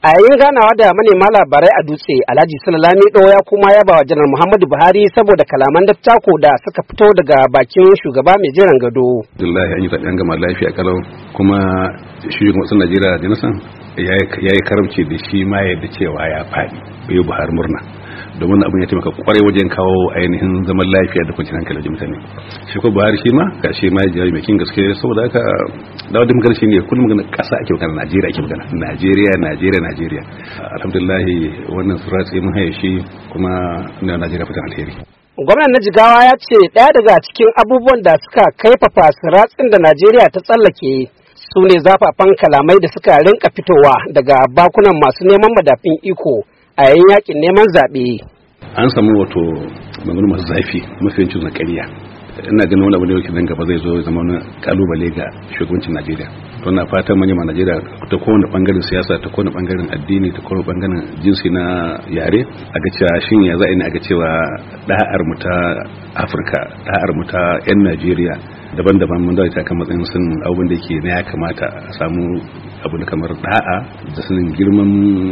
A yayin ganawa da manema labarai a Dutse, Alhaji Sule Lamido ya kuma yaba wa Janar Muhammadu Buhari saboda kalaman dattako da suka fito daga bakin shugaba mai jiran gado. Abdullahi an yi zaɓen gama lafiya kalau kuma shugaban ƙasar Najeriya Jonathan ya yi karamci da shi ma yadda cewa ya faɗi bai Buhari murna. Domin abin ya taimaka kwarai wajen kawo ainihin zaman lafiya da kwanciyar hankali wajen mutane. Shi ko Buhari shi ma ya jawabi mai kin gaske saboda haka dawo da magana shine kullum magana ƙasa ake magana, Najeriya ake magana, Najeriya. Alhamdulillah wannan suratsi mun haye shi kuma ina Najeriya fitan alheri. Gwamnan na Jigawa ya ce ɗaya daga cikin abubuwan da suka kaifafa siratsin da Najeriya ta tsallake su ne zafafan kalamai da suka rinka fitowa daga bakunan masu neman madafin iko a yayin yakin neman zaɓe. An samu wato magana masu zafi mafiyancin na ƙarya. Ina ganin wani abu da yake nan gaba zai zo zama wani kalubale ga shugabancin Najeriya. To na fatan manyan Najeriya ta kowane bangaren siyasa, ta kowane bangaren addini, ta kowane bangaren jinsi na yare a ga cewa shin ya za a yi a ga cewa da'ar mu ta Afirka, da'ar mu ta 'yan Najeriya daban-daban mun dawo ta kan matsayin sun abin da yake na ya kamata a samu abu da kamar da'a da sanin girman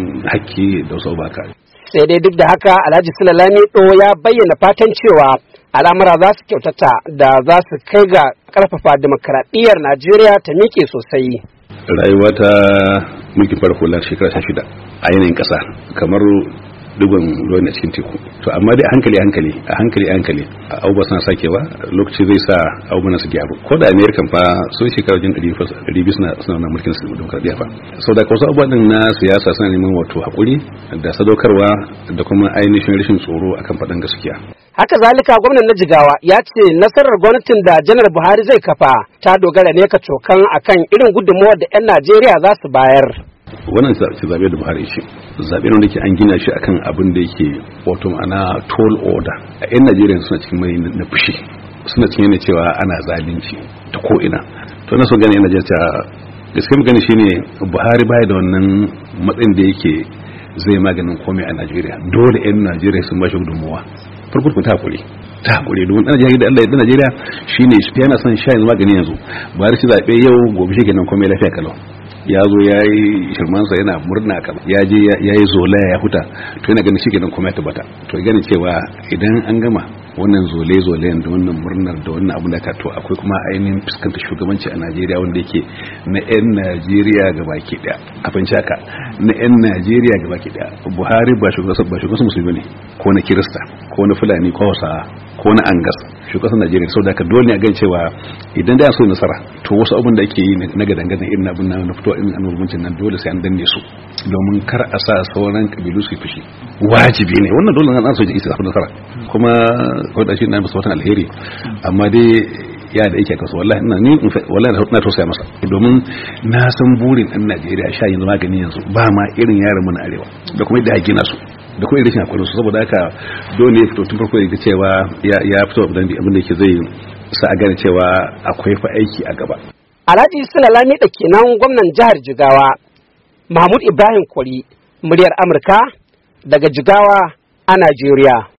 hakki da wasu baka. Sai dai duk da haka Alhaji Sule Lamido ya bayyana fatan cewa al'amura za su kyautata da za su kai ga karfafa demokradiyyar Najeriya ta miƙe sosai. Rayuwa ta mulkin farko la shekara 6 a yanayin ƙasa kamar dugon ruwa a cikin teku. To amma dai a hankali abubuwa suna sakewa, lokaci zai sa abubuwan su gyaru. Ko da Amerika fa sun shekara wajen 200 suna mulkin su demokradiyya fa. Sau da wasu abubuwan na siyasa suna neman wato hakuri da sadaukarwa da kuma ainihin rashin tsoro akan faɗan gaskiya. Haka zalika gwamnan na Jigawa ya ce nasarar gwamnatin da Janar Buhari zai kafa ta dogara ne kacokan akan irin gudunmawar da 'yan Najeriya za su bayar. Wannan zaɓe da Buhari shi zaɓe ne da ke an gina shi akan abin da yake wato ma'ana toll order. A 'yan Najeriya suna cikin mai na fushi, suna cikin yana cewa ana zalunci ta ko'ina. To na so gane 'yan Najeriya gaskiya magana shine Buhari baya da wannan matsayin da yake zai maganin komai a Najeriya. Dole 'yan Najeriya sun ba shi gudunmawa. Farko ta hakuri domin ɗan Najeriya da Allah ya ɗan Najeriya shine yana son sha yanzu magani yanzu. Buhari shi zaɓe yau gobe shi kenan komai lafiya kalau. Ya zo ya yi shirmansa yana murna kama ya je ya yi zolaya ya huta, to yana ganin shi kenan kuma ya tabbata. To ganin cewa idan an gama wannan zolayen da wannan murnar da wannan abu da ka to akwai kuma ainihin fuskantar shugabanci a Najeriya wanda yake na 'yan Najeriya gabaki daya. Abin haka na 'yan Najeriya gabaki daya. Buhari ba shugaban musulmi ne ko na Kirista ko na Fulani ko Hausawa ko na Angas, shugaban Najeriya. Saboda haka dole ne a gan cewa idan da so nasara to wasu abun da ake yi na gadangadan irin abin na fito in annabawancin nan dole sai an danne su domin kar a sa sauran kabilu su fushi. Wajibi ne wannan dole an so ji isa nasara kuma wanda shi na masa watan alheri, amma dai ya da yake kaso wallahi na tausaya masa domin na san burin ɗan Najeriya sha yanzu magani yanzu ba ma irin yaran mu na arewa da kuma yadda ake gina su da kuma rashin akwai su. Saboda haka dole ya fito tun farko da cewa ya fito abin da yake zai sa a gane cewa akwai fa aiki a gaba. Alhaji Sule Lamido kenan gwamnan jihar Jigawa. Mahmud Ibrahim Kwari, muryar Amurka daga Jigawa a Najeriya.